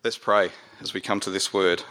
Let's pray as we come to this word.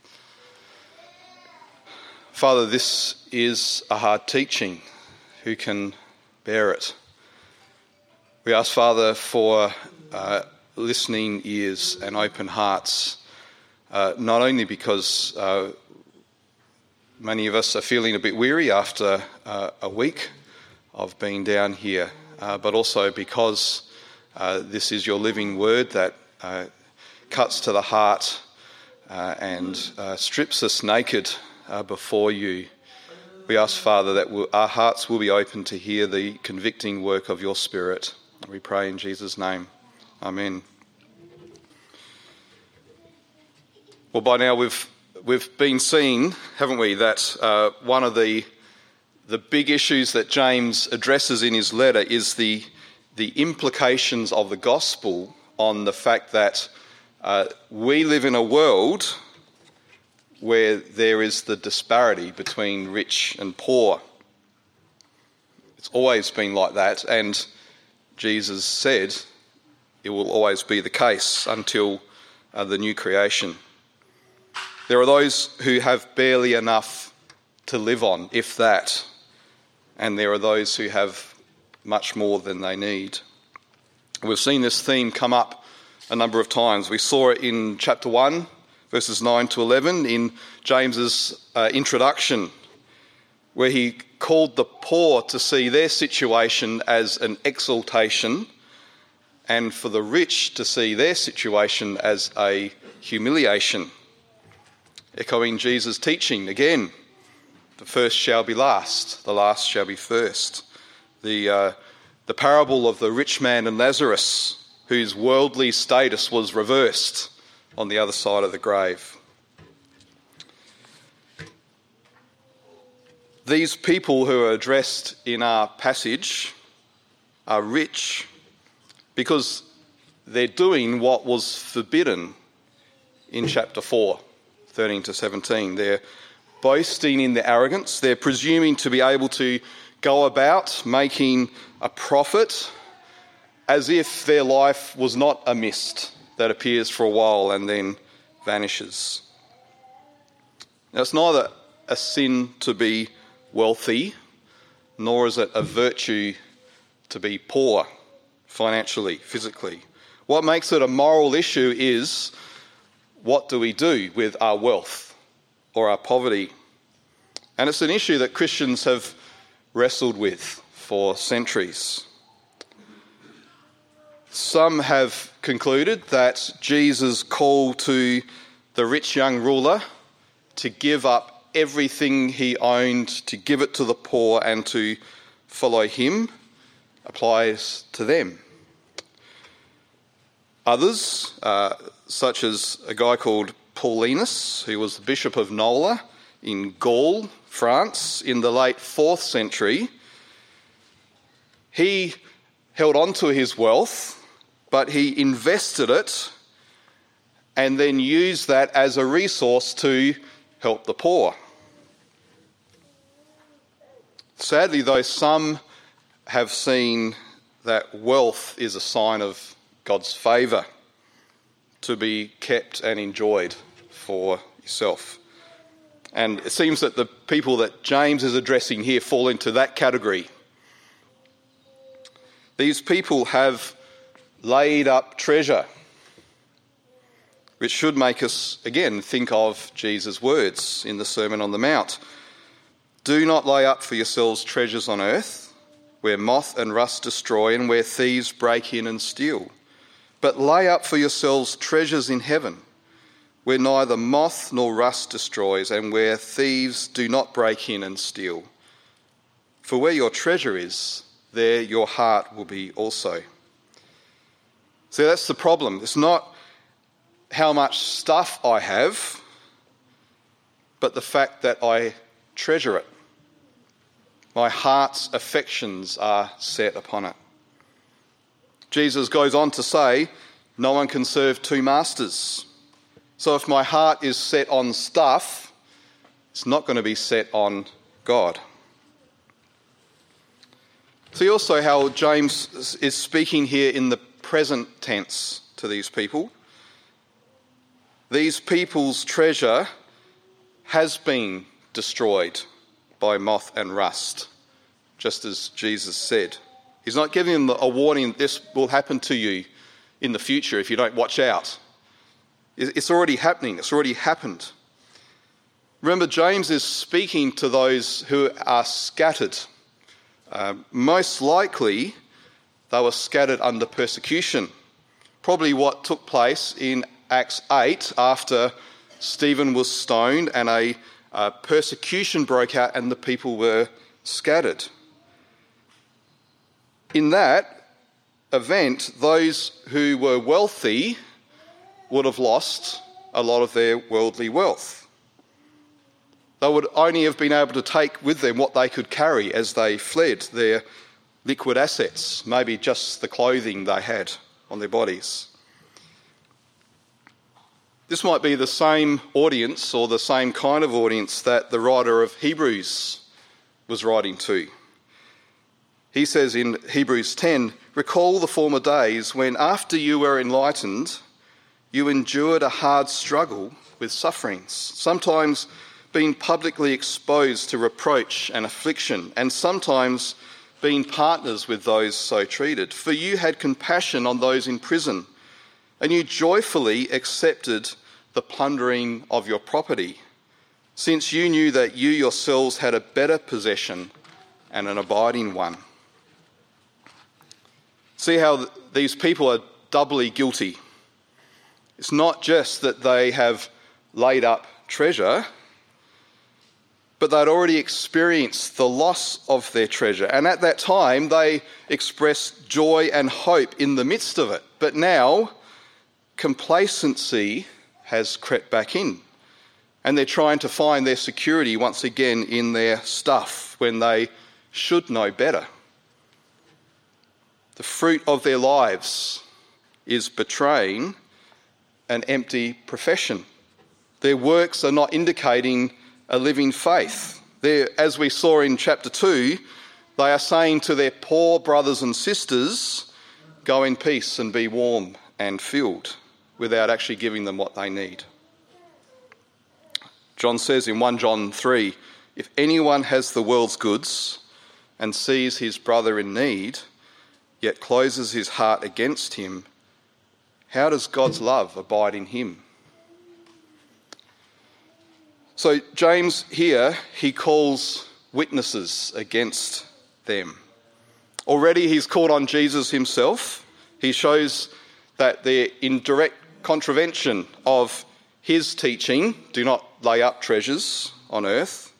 Father, this is a hard teaching. Who can bear it? We ask, Father, for listening ears and open hearts, not only because many of us are feeling a bit weary after a week of being down here, but also because this is your living word that cuts to the heart and strips us naked before you. We ask, Father, that our hearts will be open to hear the convicting work of your Spirit. We pray in Jesus' name. Amen. Well, by now we've been seeing, haven't we, that one of the big issues that James addresses in his letter is the implications of the gospel on the fact that we live in a world where there is the disparity between rich and poor. It's always been like that, and Jesus said it will always be the case until the new creation. There are those who have barely enough to live on, if that, and there are those who have much more than they need. We've seen this theme come up a number of times. We saw it in chapter 1, verses 9 to 11, in James's introduction, where he called the poor to see their situation as an exaltation and for the rich to see their situation as a humiliation. Echoing Jesus' teaching again, the first shall be last, the last shall be first. The parable of the rich man and Lazarus, whose worldly status was reversed on the other side of the grave. These people who are addressed in our passage are rich because they're doing what was forbidden in chapter 4, 13 to 17. They're boasting in their arrogance. They're presuming to be able to go about making a profit as if their life was not a mist that appears for a while and then vanishes. Now, it's neither a sin to be wealthy, nor is it a virtue to be poor financially, physically. What makes it a moral issue is, what do we do with our wealth or our poverty? And it's an issue that Christians have wrestled with for centuries. Some have concluded that Jesus' call to the rich young ruler to give up everything he owned, to give it to the poor and to follow him applies to them. Others, such as a guy called Paulinus, who was the Bishop of Nola in Gaul, France, in the late 4th century, he held on to his wealth, but he invested it and then used that as a resource to help the poor. Sadly, though, some have seen that wealth is a sign of God's favour to be kept and enjoyed for yourself. And it seems that the people that James is addressing here fall into that category. These people have laid up treasure, which should make us, again, think of Jesus' words in the Sermon on the Mount. Do not lay up for yourselves treasures on earth, where moth and rust destroy and where thieves break in and steal. But lay up for yourselves treasures in heaven, where neither moth nor rust destroys and where thieves do not break in and steal. For where your treasure is, there your heart will be also. So that's the problem. It's not how much stuff I have, but the fact that I treasure it. My heart's affections are set upon it. Jesus goes on to say, no one can serve two masters. So if my heart is set on stuff, it's not going to be set on God. See also how James is speaking here in the present tense to these people. These people's treasure has been destroyed by moth and rust, just as Jesus said. He's not giving them a warning, this will happen to you in the future if you don't watch out. It's already happening. It's already happened. Remember, James is speaking to those who are scattered. Most likely, they were scattered under persecution. Probably what took place in Acts 8 after Stephen was stoned and a persecution broke out and the people were scattered. In that event, those who were wealthy would have lost a lot of their worldly wealth. They would only have been able to take with them what they could carry as they fled, their liquid assets, maybe just the clothing they had on their bodies. This might be the same audience or the same kind of audience that the writer of Hebrews was writing to. He says in Hebrews 10, "Recall the former days when, after you were enlightened, you endured a hard struggle with sufferings, sometimes being publicly exposed to reproach and affliction, and sometimes being partners with those so treated. For you had compassion on those in prison, and you joyfully accepted the plundering of your property, since you knew that you yourselves had a better possession and an abiding one." See how these people are doubly guilty. It's not just that they have laid up treasure, but they'd already experienced the loss of their treasure. And at that time, they expressed joy and hope in the midst of it. But now, complacency has crept back in. And they're trying to find their security once again in their stuff when they should know better. The fruit of their lives is betraying an empty profession. Their works are not indicating a living faith. As we saw in chapter 2, they are saying to their poor brothers and sisters, "Go in peace and be warm and filled," without actually giving them what they need. John says in 1 John 3, "If anyone has the world's goods and sees his brother in need, yet closes his heart against him, how does God's love abide in him?" So James here, he calls witnesses against them. Already he's called on Jesus himself. He shows that they're in direct contravention of his teaching, do not lay up treasures on earth.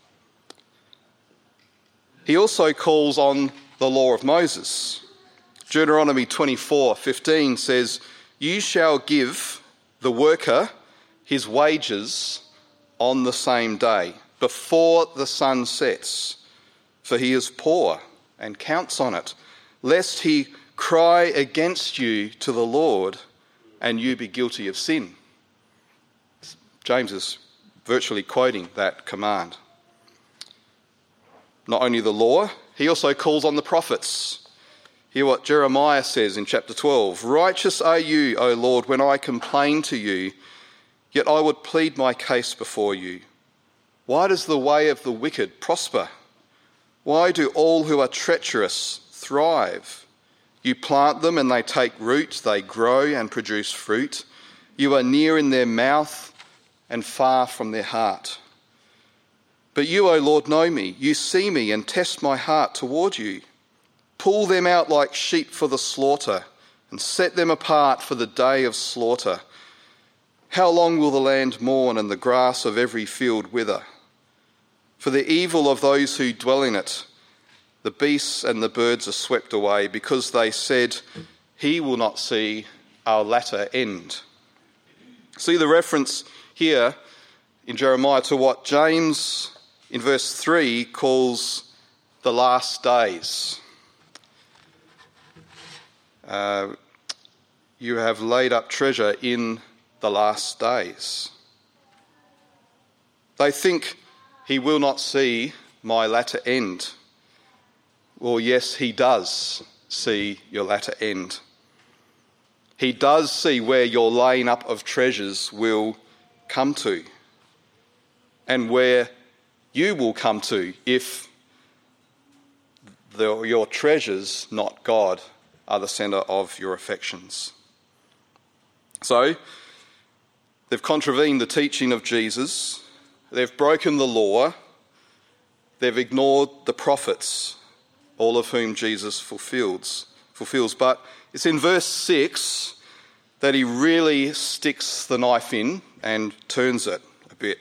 He also calls on the law of Moses. Deuteronomy 24:15 says, "You shall give the worker his wages on the same day, before the sun sets, for he is poor and counts on it, lest he cry against you to the Lord and you be guilty of sin." James is virtually quoting that command. Not only the law, he also calls on the prophets. Hear what Jeremiah says in chapter 12. "Righteous are you, O Lord, when I complain to you, yet I would plead my case before you. Why does the way of the wicked prosper? Why do all who are treacherous thrive? You plant them and they take root, they grow and produce fruit. You are near in their mouth and far from their heart. But you, O Lord, know me. You see me and test my heart toward you. Pull them out like sheep for the slaughter and set them apart for the day of slaughter. How long will the land mourn and the grass of every field wither? For the evil of those who dwell in it, the beasts and the birds are swept away, because they said, 'He will not see our latter end.'" See the reference here in Jeremiah to what James in verse 3 calls the last days. You have laid up treasure in the last days. They think he will not see my latter end. Well, yes, he does see your latter end. He does see where your laying up of treasures will come to, and where you will come to if your treasures, not God, are the centre of your affections. So, they've contravened the teaching of Jesus, they've broken the law, they've ignored the prophets, all of whom Jesus fulfills. But it's in verse 6 that he really sticks the knife in and turns it a bit.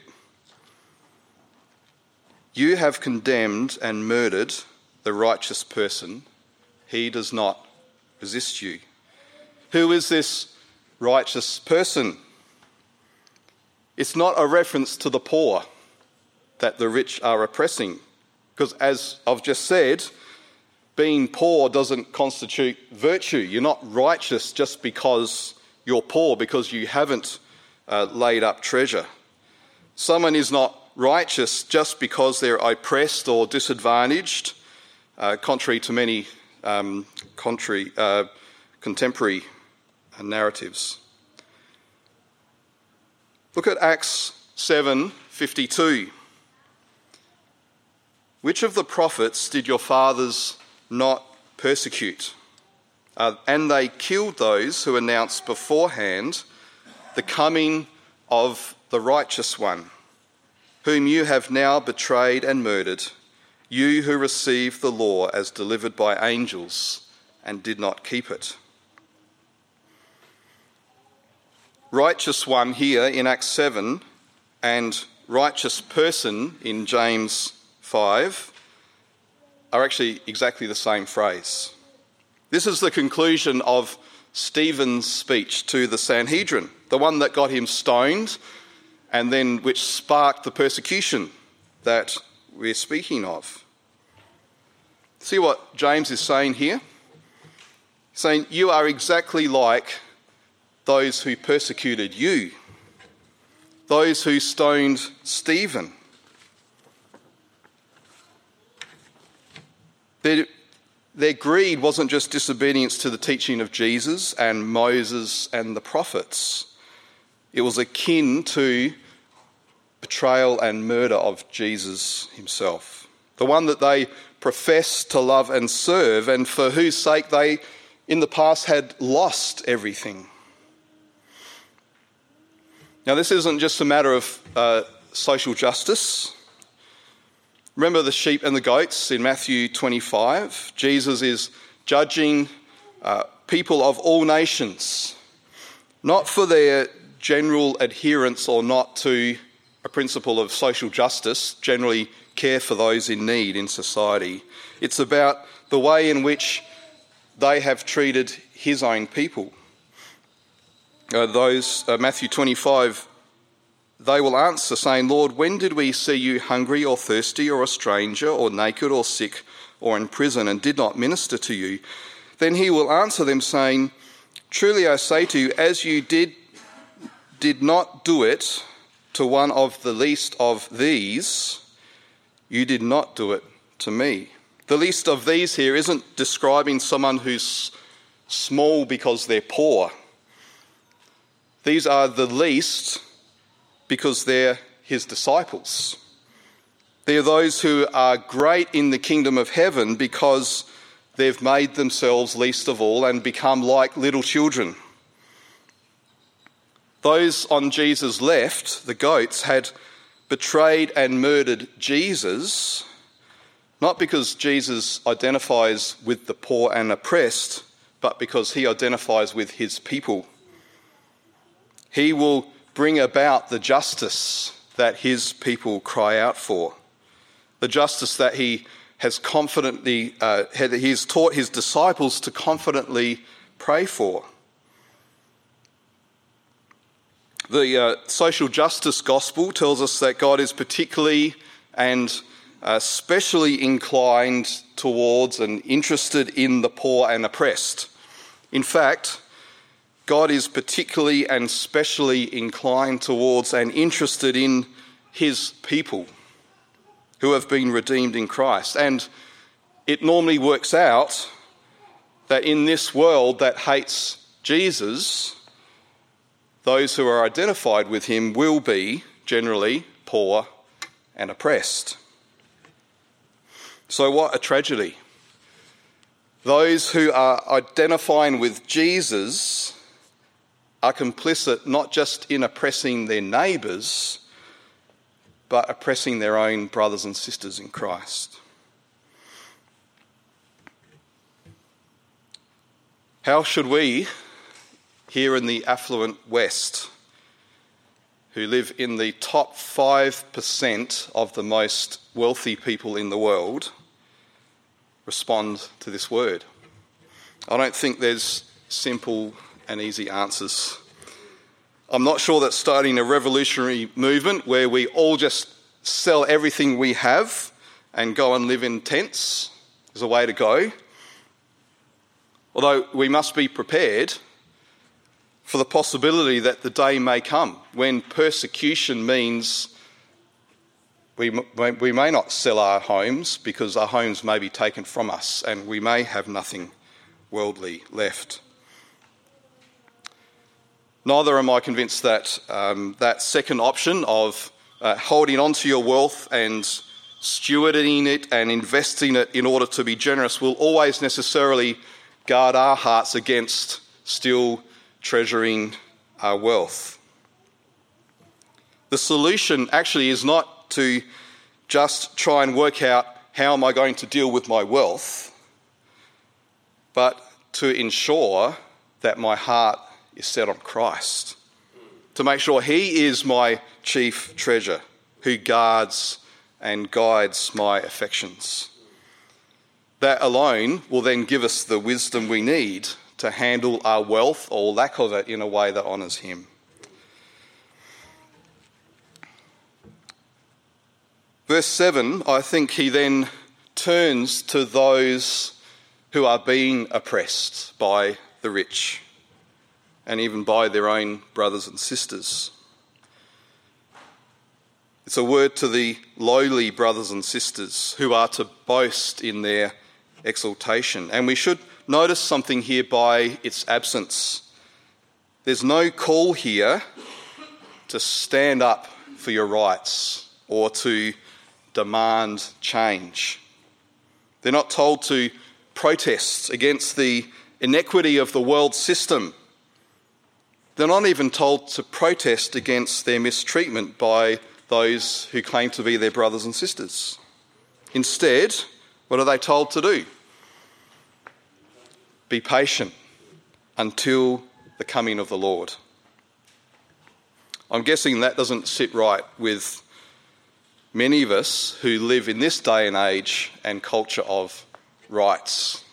You have condemned and murdered the righteous person. He does not resist you. Who is this righteous person? It's not a reference to the poor that the rich are oppressing, because as I've just said, being poor doesn't constitute virtue. You're not righteous just because you're poor, because you haven't laid up treasure. Someone is not righteous just because they're oppressed or disadvantaged, contrary to many contemporary narratives. Look at Acts 7:52. Which of the prophets did your fathers not persecute? And they killed those who announced beforehand the coming of the righteous one, whom you have now betrayed and murdered, you who received the law as delivered by angels and did not keep it. Righteous one here in Acts 7 and righteous person in James 5 are actually exactly the same phrase. This is the conclusion of Stephen's speech to the Sanhedrin, the one that got him stoned and then which sparked the persecution that we're speaking of. See what James is saying here? He's saying, you are exactly like those who persecuted you, those who stoned Stephen. Their greed wasn't just disobedience to the teaching of Jesus and Moses and the prophets. It was akin to betrayal and murder of Jesus himself, the one that they professed to love and serve, and for whose sake they in the past had lost everything. Now, this isn't just a matter of social justice. Remember the sheep and the goats in Matthew 25? Jesus is judging people of all nations, not for their general adherence or not to a principle of social justice, generally care for those in need in society. It's about the way in which they have treated his own people. Matthew 25, they will answer saying, Lord, when did we see you hungry or thirsty or a stranger or naked or sick or in prison and did not minister to you? Then he will answer them saying, truly I say to you, as you did not do it to one of the least of these, you did not do it to me. The least of these here isn't describing someone who's small because they're poor. These are the least because they're his disciples. They're those who are great in the kingdom of heaven because they've made themselves least of all and become like little children. Those on Jesus' left, the goats, had betrayed and murdered Jesus, not because Jesus identifies with the poor and oppressed, but because he identifies with his people. He will bring about the justice that his people cry out for, the justice that he has confidently, he has taught his disciples to confidently pray for. The social justice gospel tells us that God is particularly and especially inclined towards and interested in the poor and oppressed. In fact, God is particularly and specially inclined towards and interested in his people who have been redeemed in Christ. And it normally works out that in this world that hates Jesus, those who are identified with him will be generally poor and oppressed. So what a tragedy. Those who are identifying with Jesus are complicit not just in oppressing their neighbours, but oppressing their own brothers and sisters in Christ. How should we, here in the affluent West, who live in the top 5% of the most wealthy people in the world, respond to this word? I don't think there's simple and easy answers. I'm not sure that starting a revolutionary movement where we all just sell everything we have and go and live in tents is a way to go. Although we must be prepared for the possibility that the day may come when persecution means we may not sell our homes because our homes may be taken from us and we may have nothing worldly left. Neither am I convinced that that second option of holding on to your wealth and stewarding it and investing it in order to be generous will always necessarily guard our hearts against still treasuring our wealth. The solution actually is not to just try and work out how am I going to deal with my wealth, but to ensure that my heart is set on Christ, to make sure he is my chief treasure who guards and guides my affections. That alone will then give us the wisdom we need to handle our wealth or lack of it in a way that honours him. Verse 7, I think he then turns to those who are being oppressed by the rich and even by their own brothers and sisters. It's a word to the lowly brothers and sisters who are to boast in their exaltation. And we should notice something here by its absence. There's no call here to stand up for your rights or to demand change. They're not told to protest against the inequity of the world system. They're not even told to protest against their mistreatment by those who claim to be their brothers and sisters. Instead, what are they told to do? Be patient until the coming of the Lord. I'm guessing that doesn't sit right with many of us who live in this day and age and culture of rights.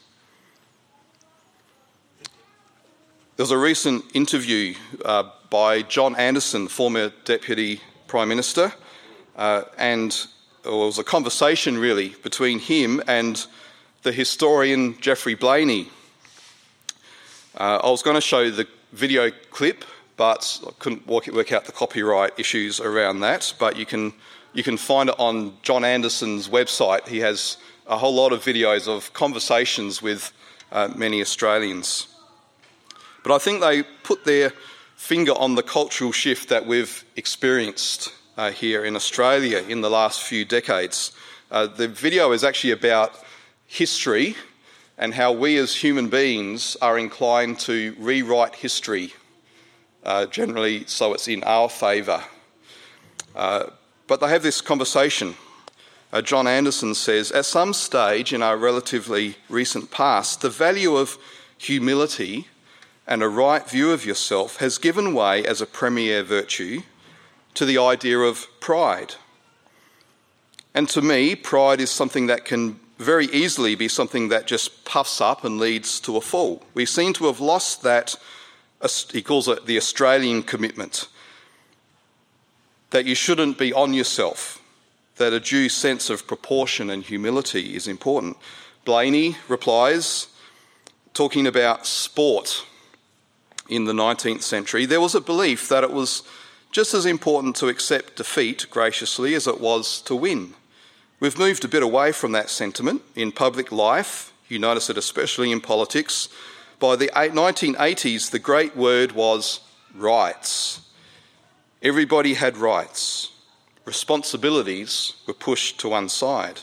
There was a recent interview by John Anderson, former Deputy Prime Minister, and it was a conversation really between him and the historian Geoffrey Blainey. I was going to show the video clip, but I couldn't work out the copyright issues around that. But you can find it on John Anderson's website. He has a whole lot of videos of conversations with many Australians. But I think they put their finger on the cultural shift that we've experienced here in Australia in the last few decades. The video is actually about history and how we as human beings are inclined to rewrite history, generally so it's in our favour. But they have this conversation. John Anderson says, at some stage in our relatively recent past, the value of humility and a right view of yourself has given way as a premier virtue to the idea of pride. And to me, pride is something that can very easily be something that just puffs up and leads to a fall. We seem to have lost that, he calls it the Australian commitment, that you shouldn't be on yourself, that a due sense of proportion and humility is important. Blainey replies, talking about sport in the 19th century, there was a belief that it was just as important to accept defeat graciously as it was to win. We've moved a bit away from that sentiment in public life. You notice it especially in politics. By the 1980s, the great word was rights. Everybody had rights. Responsibilities were pushed to one side.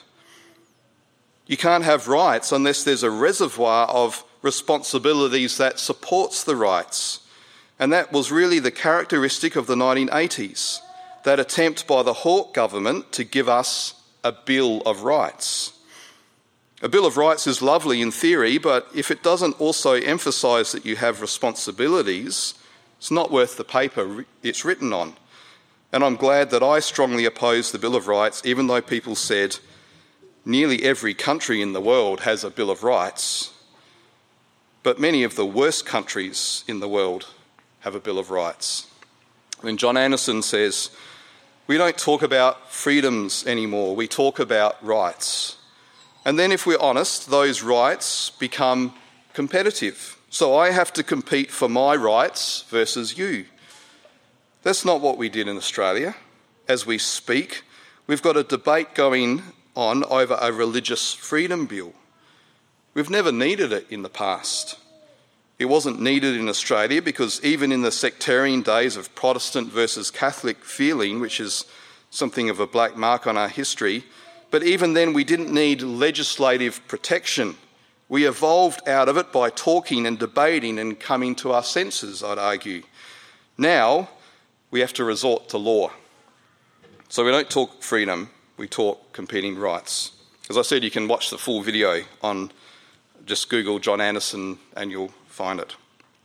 You can't have rights unless there's a reservoir of responsibilities that supports the rights. And that was really the characteristic of the 1980s, that attempt by the Hawke government to give us a Bill of Rights. A Bill of Rights is lovely in theory, but if it doesn't also emphasise that you have responsibilities, it's not worth the paper it's written on. And I'm glad that I strongly oppose the Bill of Rights, even though people said nearly every country in the world has a Bill of Rights. But many of the worst countries in the world have a Bill of Rights. When John Anderson says, we don't talk about freedoms anymore, we talk about rights. And then if we're honest, those rights become competitive. So I have to compete for my rights versus you. That's not what we did in Australia. As we speak, we've got a debate going on over a religious freedom bill. We've never needed it in the past. It wasn't needed in Australia because even in the sectarian days of Protestant versus Catholic feeling, which is something of a black mark on our history, but even then we didn't need legislative protection. We evolved out of it by talking and debating and coming to our senses, I'd argue. Now we have to resort to law. So we don't talk freedom, we talk competing rights. As I said, you can watch the full video on, just Google John Anderson and you'll find it.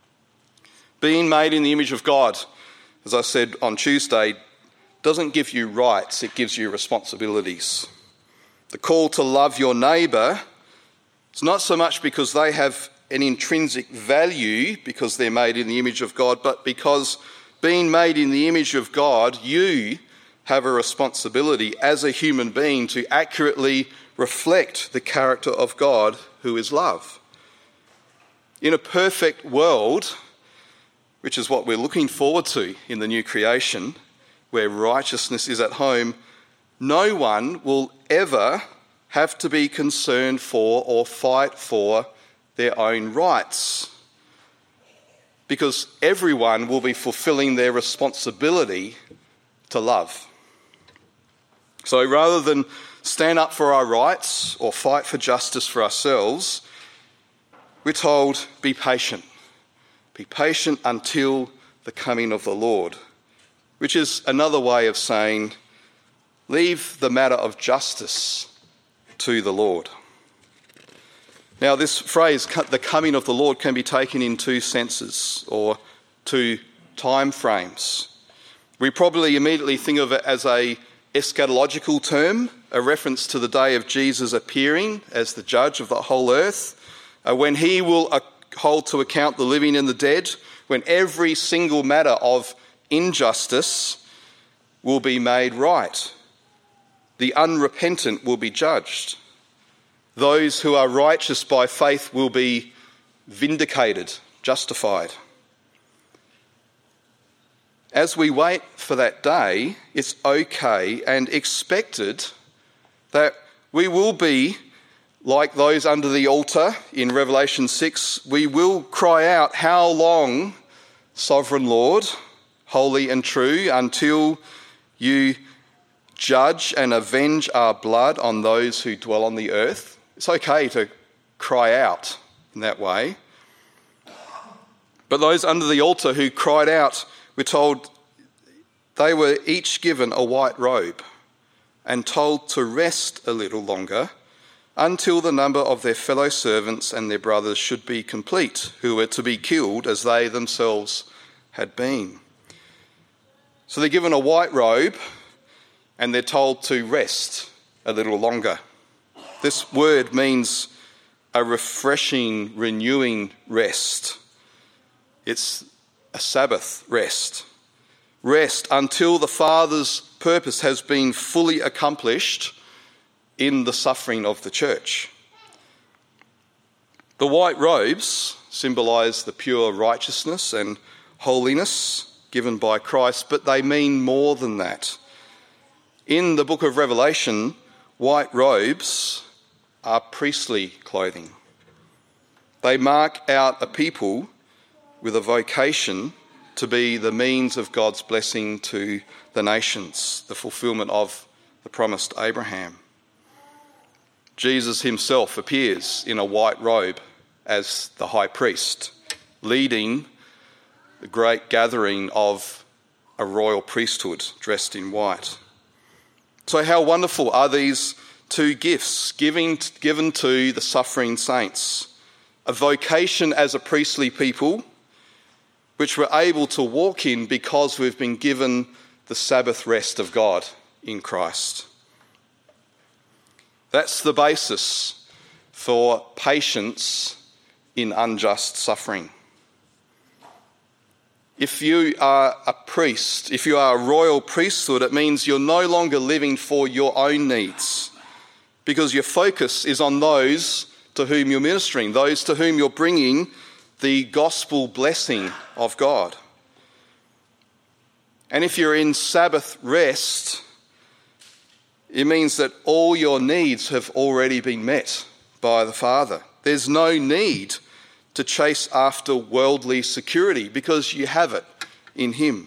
Being made in the image of God, as I said on Tuesday, doesn't give you rights, it gives you responsibilities. The call to love your neighbour, it's not so much because they have an intrinsic value because they're made in the image of God, but because being made in the image of God, you have a responsibility as a human being to accurately reflect the character of God, who is love. In a perfect world, which is what we're looking forward to in the new creation, where righteousness is at home, no one will ever have to be concerned for or fight for their own rights, because everyone will be fulfilling their responsibility to love. So rather than stand up for our rights or fight for justice for ourselves, we're told, be patient. Be patient until the coming of the Lord, which is another way of saying, leave the matter of justice to the Lord. Now, this phrase, the coming of the Lord, can be taken in two senses or two time frames. We probably immediately think of it as a eschatological term, a reference to the day of Jesus appearing as the judge of the whole earth, when he will hold to account the living and the dead, when every single matter of injustice will be made right. The unrepentant will be judged. Those who are righteous by faith will be vindicated, justified. As we wait for that day, it's okay and expected that we will be like those under the altar in Revelation 6. We will cry out, "How long, Sovereign Lord, holy and true, until you judge and avenge our blood on those who dwell on the earth?" It's okay to cry out in that way. But those under the altar who cried out, we're told they were each given a white robe and told to rest a little longer until the number of their fellow servants and their brothers should be complete, who were to be killed as they themselves had been. So they're given a white robe and they're told to rest a little longer. This word means a refreshing, renewing rest. It's a Sabbath rest. Rest until the Father's purpose has been fully accomplished in the suffering of the church. The white robes symbolise the pure righteousness and holiness given by Christ, but they mean more than that. In the book of Revelation, white robes are priestly clothing. They mark out a people with a vocation to be the means of God's blessing to the nations, the fulfillment of the promise to Abraham. Jesus himself appears in a white robe as the high priest, leading the great gathering of a royal priesthood dressed in white. So how wonderful are these two gifts given to the suffering saints? A vocation as a priestly people, which we're able to walk in because we've been given the Sabbath rest of God in Christ. That's the basis for patience in unjust suffering. If you are a priest, if you are a royal priesthood, it means you're no longer living for your own needs, because your focus is on those to whom you're ministering, those to whom you're bringing the gospel blessing of God. And if you're in Sabbath rest, it means that all your needs have already been met by the Father. There's no need to chase after worldly security because you have it in him.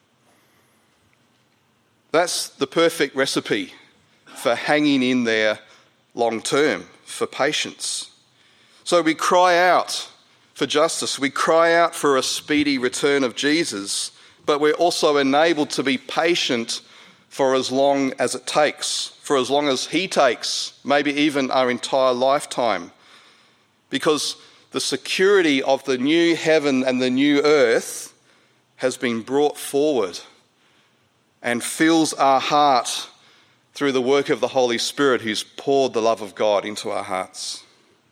That's the perfect recipe for hanging in there long term, for patience. So we cry out for justice. We cry out for a speedy return of Jesus, but we're also enabled to be patient for as long as it takes, for as long as he takes, maybe even our entire lifetime. Because the security of the new heaven and the new earth has been brought forward and fills our heart through the work of the Holy Spirit, who's poured the love of God into our hearts.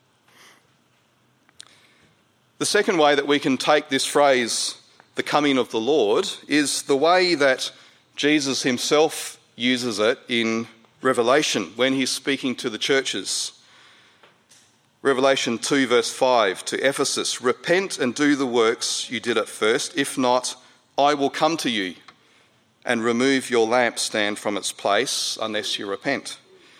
The second way that we can take this phrase, the coming of the Lord, is the way that Jesus himself uses it in Revelation when he's speaking to the churches. Revelation 2 verse 5 to Ephesus, "Repent and do the works you did at first. If not, I will come to you and remove your lampstand from its place unless you repent."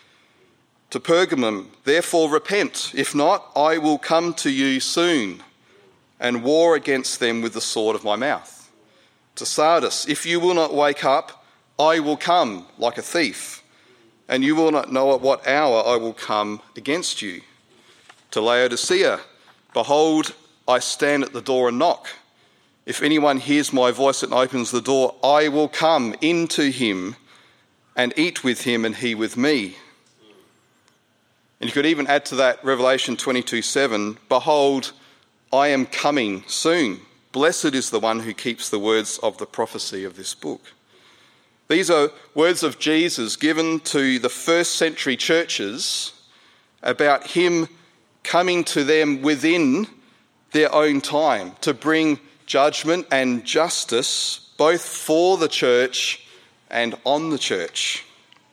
To Pergamum, "Therefore repent. If not, I will come to you soon and war against them with the sword of my mouth." To Sardis, "If you will not wake up, I will come like a thief, and you will not know at what hour I will come against you." To Laodicea, "Behold, I stand at the door and knock. If anyone hears my voice and opens the door, I will come into him and eat with him and he with me." And you could even add to that Revelation 22:7, "Behold, I am coming soon. Blessed is the one who keeps the words of the prophecy of this book." These are words of Jesus given to the first century churches about him coming to them within their own time to bring judgment and justice both for the church and on the church.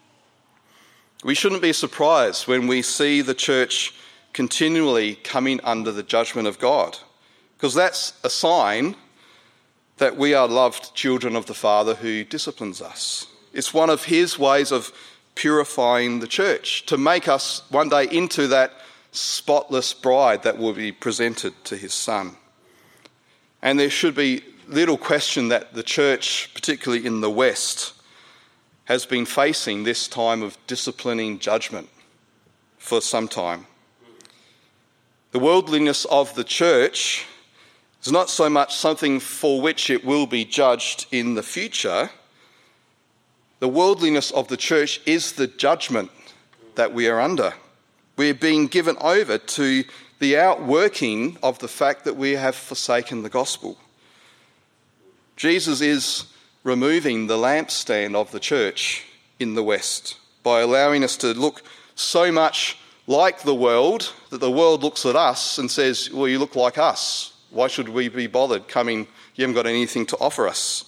We shouldn't be surprised when we see the church continually coming under the judgment of God, because that's a sign that we are loved children of the Father who disciplines us. It's one of his ways of purifying the church, to make us one day into that spotless bride that will be presented to his Son. And there should be little question that the church, particularly in the West, has been facing this time of disciplining judgment for some time. The worldliness of the church is not so much something for which it will be judged in the future. The worldliness of the church is the judgment that we are under. We're being given over to the outworking of the fact that we have forsaken the gospel. Jesus is removing the lampstand of the church in the West by allowing us to look so much like the world that the world looks at us and says, "Well, you look like us. Why should we be bothered coming? You haven't got anything to offer us."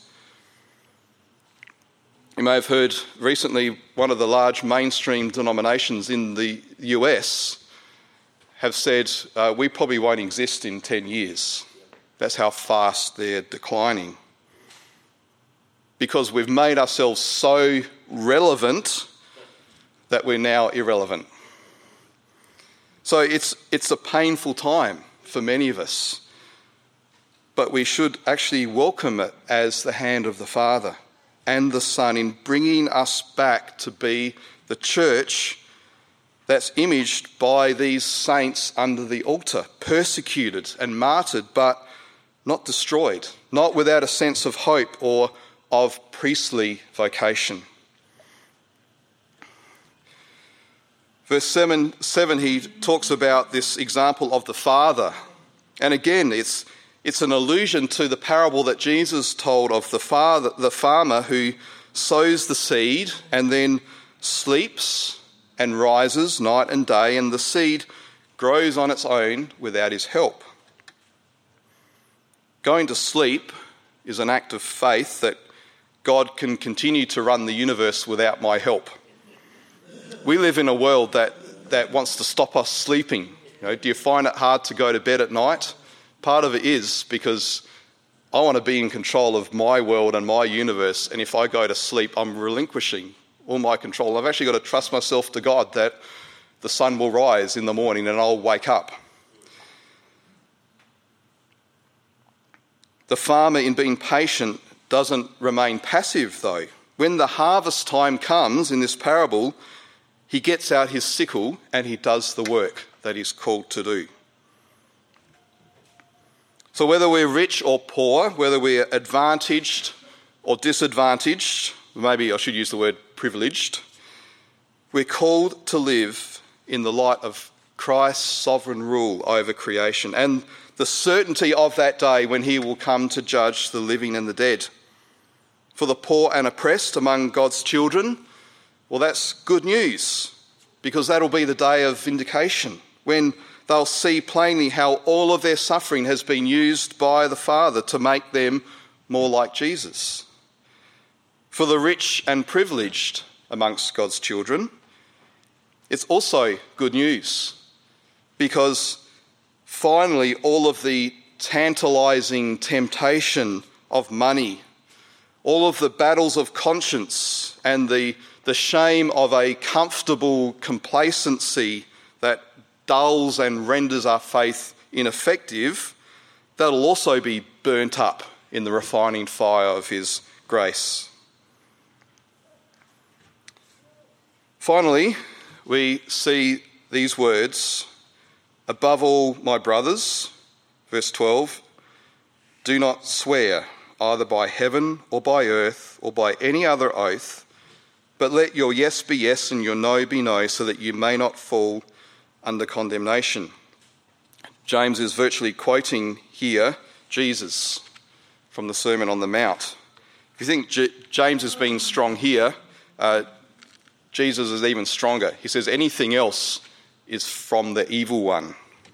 You may have heard recently one of the large mainstream denominations in the US have said, we probably won't exist in 10 years. That's how fast they're declining. Because we've made ourselves so relevant that we're now irrelevant. So it's a painful time for many of us. but we should actually welcome it as the hand of the Father and the Son in bringing us back to be the church that's imaged by these saints under the altar, persecuted and martyred, but not destroyed, not without a sense of hope or of priestly vocation. Verse 7, he talks about this example of the Father. And again, it's an allusion to the parable that Jesus told of the farmer who sows the seed and then sleeps and rises night and day, and the seed grows on its own without his help. Going to sleep is an act of faith that God can continue to run the universe without my help. We live in a world that wants to stop us sleeping. Do you find it hard to go to bed at night? Part of it is because I want to be in control of my world and my universe, and if I go to sleep, I'm relinquishing all my control. I've actually got to trust myself to God that the sun will rise in the morning and I'll wake up. The farmer, in being patient, doesn't remain passive, though. When the harvest time comes in this parable, he gets out his sickle and he does the work that he's called to do. So whether we're rich or poor, whether we're advantaged or disadvantaged, maybe I should use the word privileged, we're called to live in the light of Christ's sovereign rule over creation and the certainty of that day when he will come to judge the living and the dead. For the poor and oppressed among God's children, well, that's good news, because that'll be the day of vindication, when they'll see plainly how all of their suffering has been used by the Father to make them more like Jesus. For the rich and privileged amongst God's children, it's also good news, because finally all of the tantalising temptation of money, all of the battles of conscience and the shame of a comfortable complacency that dulls and renders our faith ineffective, that'll also be burnt up in the refining fire of his grace. Finally, we see these words, above all, my brothers, verse 12, do not swear either by heaven or by earth or by any other oath, but let your yes be yes and your no be no, so that you may not fall under condemnation. James is virtually quoting here Jesus from the Sermon on the Mount. If you think James is being strong here, Jesus is even stronger. He says anything else is from the evil one.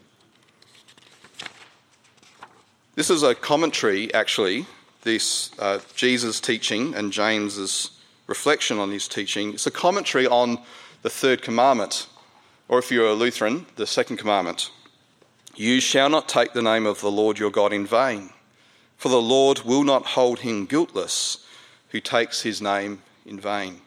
This is a commentary, actually, this Jesus' teaching and James's reflection on his teaching. It's a commentary on the third commandment, or if you're a Lutheran, the second commandment. You shall not take the name of the Lord your God in vain, for the Lord will not hold him guiltless who takes his name in vain.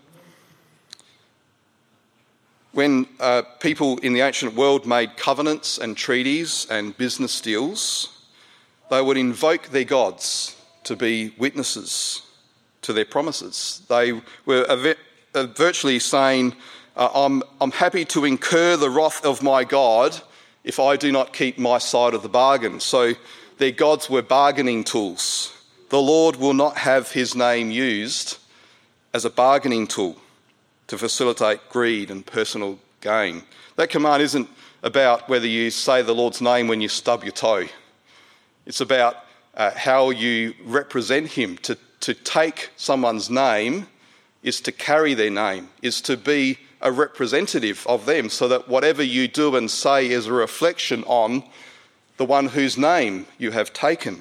When people in the ancient world made covenants and treaties and business deals, they would invoke their gods to be witnesses to their promises. They were virtually saying, I'm happy to incur the wrath of my God if I do not keep my side of the bargain. So their gods were bargaining tools. The Lord will not have his name used as a bargaining tool to facilitate greed and personal gain. That command isn't about whether you say the Lord's name when you stub your toe. It's about how you represent him. To take someone's name is to carry their name, is to be a representative of them, so that whatever you do and say is a reflection on the one whose name you have taken.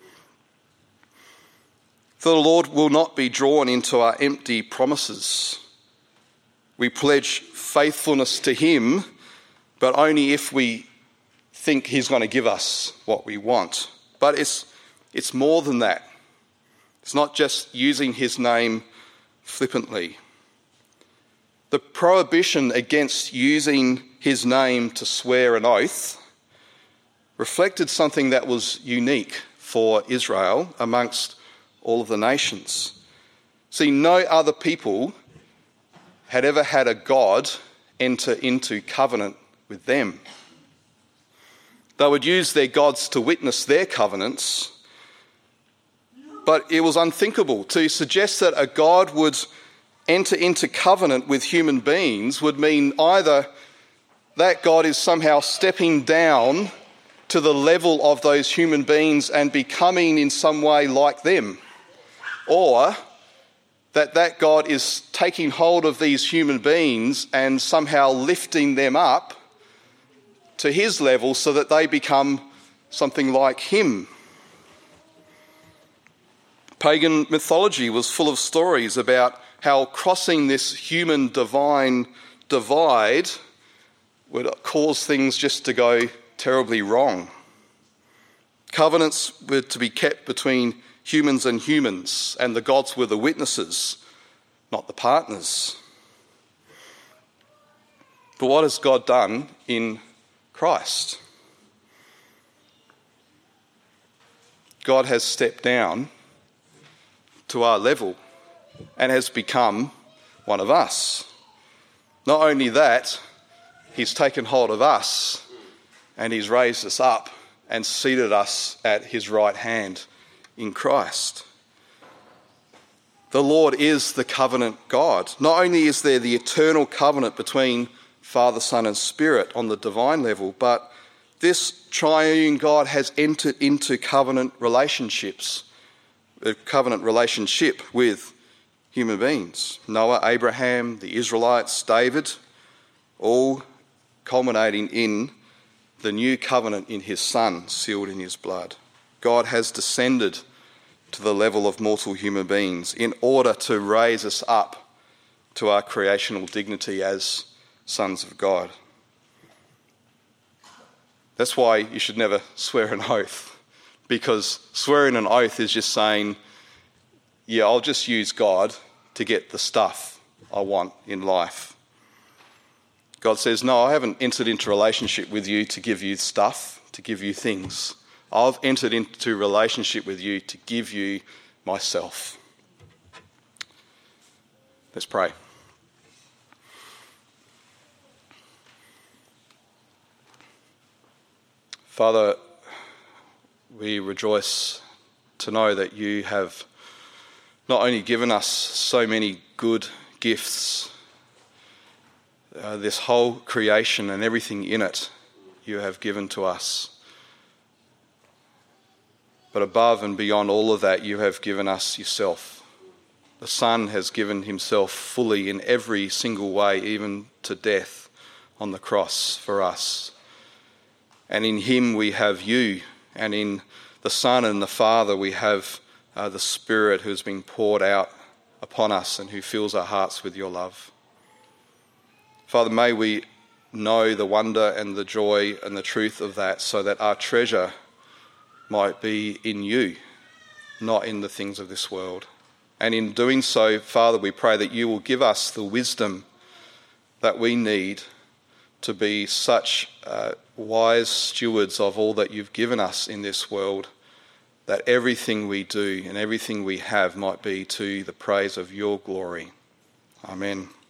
For the Lord will not be drawn into our empty promises. We pledge faithfulness to him, but only if we think he's going to give us what we want. But it's more than that. It's not just using his name flippantly. The prohibition against using his name to swear an oath reflected something that was unique for Israel amongst all of the nations. See, no other people had ever had a God enter into covenant with them. They would use their gods to witness their covenants, but it was unthinkable to suggest that a God would enter into covenant with human beings would mean either that God is somehow stepping down to the level of those human beings and becoming in some way like them, or that God is taking hold of these human beings and somehow lifting them up to his level so that they become something like him. Pagan mythology was full of stories about how crossing this human-divine divide would cause things just to go terribly wrong. Covenants were to be kept between humans and humans, and the gods were the witnesses, not the partners. But what has God done in Christ? God has stepped down to our level and has become one of us. Not only that, he's taken hold of us and he's raised us up and seated us at his right hand in Christ. The Lord is the covenant God. Not only is there the eternal covenant between Father, Son and Spirit on the divine level, but this triune God has entered into covenant relationships, a covenant relationship with human beings. Noah, Abraham, the Israelites, David, all culminating in the new covenant in his Son, sealed in his blood. God has descended to the level of mortal human beings in order to raise us up to our creational dignity as sons of God. That's why you should never swear an oath, because swearing an oath is just saying, yeah, I'll just use God to get the stuff I want in life. God says, no, I haven't entered into a relationship with you to give you stuff, to give you things. I've entered into relationship with you to give you myself. Let's pray. Father, we rejoice to know that you have not only given us so many good gifts, this whole creation and everything in it you have given to us, but above and beyond all of that, you have given us yourself. The Son has given himself fully in every single way, even to death on the cross for us. And in him we have you, and in the Son and the Father we have the Spirit who has been poured out upon us and who fills our hearts with your love. Father, may we know the wonder and the joy and the truth of that, so that our treasure might be in you, not in the things of this world. And in doing so, Father, we pray that you will give us the wisdom that we need to be such wise stewards of all that you've given us in this world, that everything we do and everything we have might be to the praise of your glory. Amen.